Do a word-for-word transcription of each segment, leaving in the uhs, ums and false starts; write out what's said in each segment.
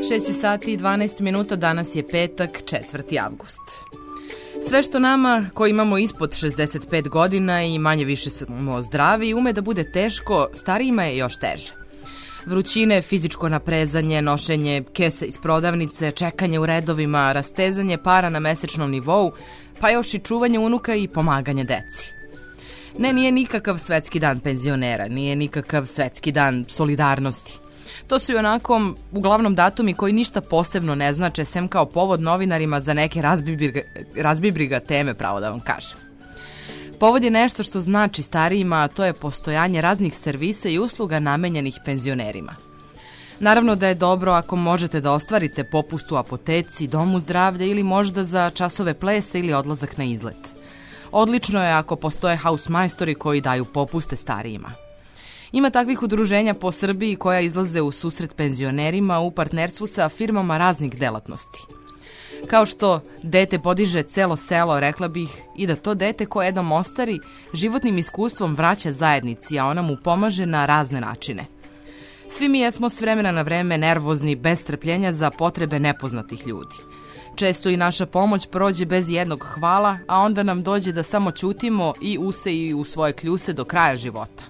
šest sati i dvanaest minuta, danas je petak, četvrti avgust. Sve što nama, koji imamo ispod šezdeset pet godina i manje više smo zdravi, ume da bude teško, starijima je još teže. Vrućine, fizičko naprezanje, nošenje kese iz prodavnice, čekanje u redovima, rastezanje para na mesečnom nivou, pa još i čuvanje unuka i pomaganje deci. Ne, nije nikakav svetski dan penzionera, nije nikakav svetski dan solidarnosti. To su i onako uglavnom datumi koji ništa posebno ne znače, sem kao povod novinarima za neke razbibriga, razbibriga teme, pravo da vam kažem. Povod je nešto što znači starijima, a to je postojanje raznih servisa i usluga namenjenih penzionerima. Naravno da je dobro ako možete da ostvarite popust u apoteci, domu zdravlja ili možda za časove plesa ili odlazak na izlet. Odlično je ako postoje hausmajstori koji daju popuste starijima. Ima takvih udruženja po Srbiji koja izlaze u susret penzionerima u partnerstvu sa firmama raznih delatnosti. Kao što dete podiže celo selo, rekla bih i da to dete koje jednom ostari životnim iskustvom vraća zajednici, a ona mu pomaže na razne načine. Svi mi jesmo s vremena na vreme nervozni, bez strpljenja za potrebe nepoznatih ljudi. Često i naša pomoć prođe bez jednog hvala, a onda nam dođe da samo ćutimo i use i u svoje kljuse do kraja života.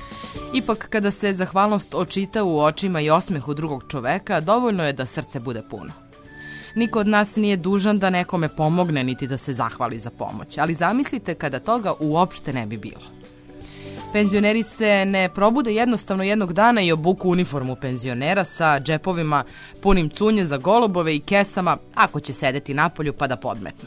Ipak, kada se zahvalnost očita u očima i osmehu drugog čoveka, dovoljno je da srce bude puno. Niko od nas nije dužan da nekome pomogne niti da se zahvali za pomoć, ali zamislite kada toga uopšte ne bi bilo. Penzioneri se ne probude jednostavno jednog dana i obuku uniformu penzionera sa džepovima punim cunje za golubove i kesama, ako će sedeti napolju pa da podmetnu.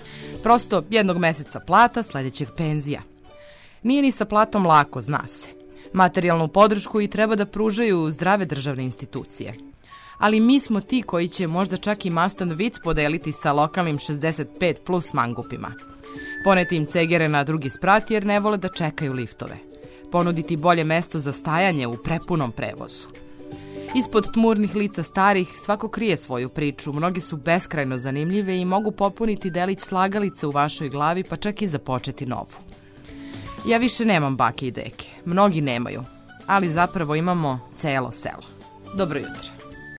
Prosto jednog meseca plata, sledećeg penzija. Nije ni sa platom lako, zna se. Materijalnu podršku i treba da pružaju zdrave državne institucije. Ali mi smo ti koji će možda čak i mastan vic podeliti sa lokalnim šezdeset pet plus mangupima. Poneti im cegere na drugi sprat jer ne vole da čekaju liftove. Ponuditi bolje mesto za stajanje u prepunom prevozu. Ispod tmurnih lica starih svako krije svoju priču, mnogi su beskrajno zanimljive i mogu popuniti delić slagalice u vašoj glavi pa čak i započeti novu. Ja više nemam bake i deke, mnogi nemaju, ali zapravo imamo celo selo. Dobro jutro.